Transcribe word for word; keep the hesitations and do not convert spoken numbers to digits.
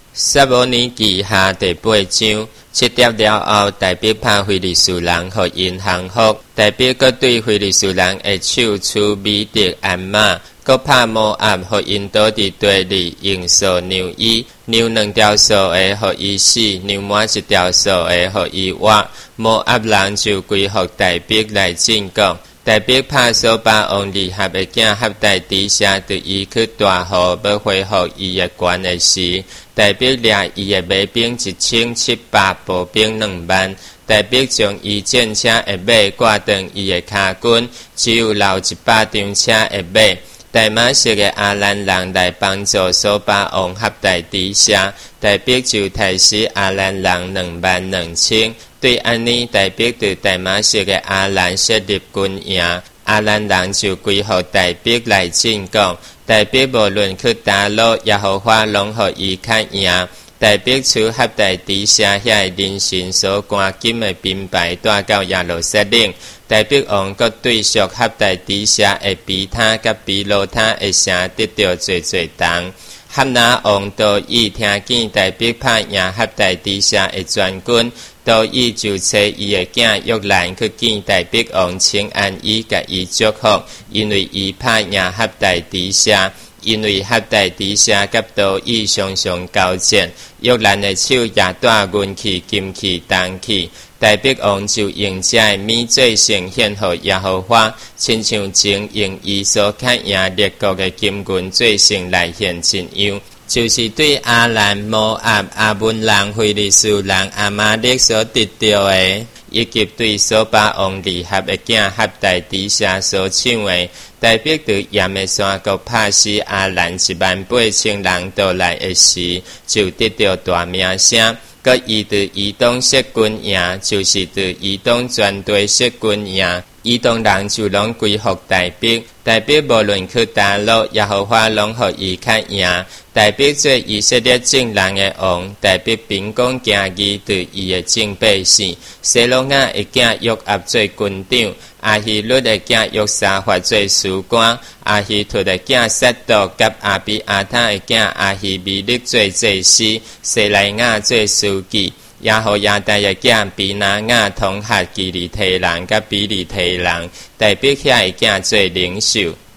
撒母耳记下第八章，七点了后，大逼拍非利士人，互因降服。大逼阁对非利士人的手出米迪暗马，阁拍摩押，互因倒伫地里，用扫牛衣，牛两条扫的，互伊死；牛满一条扫的，互伊活。摩押人就归服大逼来进攻。大逼拍所巴王利合的囝合大底下，对伊去大号，要恢复伊的权的时，大逼掠伊的马兵一千七百，步兵两万。大逼将伊战车的马挂断伊的骹棍，只有留一百张车的马。大马色的阿兰人来帮助所巴王合大底下，大逼就杀死阿兰人两万两千。对安尼，大逼对大马色的阿兰设立军营，阿兰人就归服大逼来进攻。大逼无论去打落，耶和华拢互伊较赢。大逼出合大底下遐人神所赶金的兵牌带到耶路撒冷。大逼王阁对属合大底下的比他甲比罗他的城得到最最重。哈拿王都伊听见大逼拍赢合大底下的全军，都伊就找伊的囝约兰去见大逼王，请安伊甲伊祝福，因为伊拍赢合大底下。因为合大底下甲都伊常常交战，约兰的手也带运气、金气、铜气。大逼王就用这的米做呈献予耶和华，亲像前用伊所较赢列国的金银做成来献真样，就是对阿兰、摩押、阿门人、非利士人、阿玛力所得到的，以及对所巴王利合的囝合大底下所抢的。大逼对盐的山谷拍死阿兰一万八千人到来的时，就得到大名声。搁伊对移动设军营，就是对移动全队设军营，移动人就拢归服大逼。大逼无论去打落，耶和华拢互伊较赢。大逼做以色列正人的王，大逼秉公行义，对伊的正百姓。西罗亚的囝约押做军长，阿希律的囝约沙法做士官，阿希图的囝撒督甲阿比阿他的囝阿希米勒做祭司，西莱亚做书记。耶和亚大的囝比拿雅统合基利提人甲比利提人，大逼遐的囝做领袖。